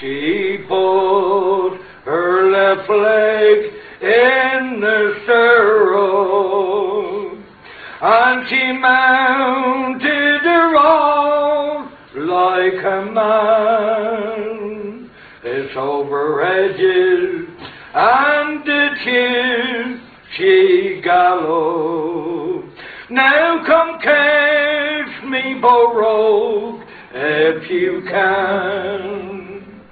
She put her left leg in the stirrup, and she mounted her horse like a man. It's over hedges and ditches she galloped. Now come catch me, Borough, if you can.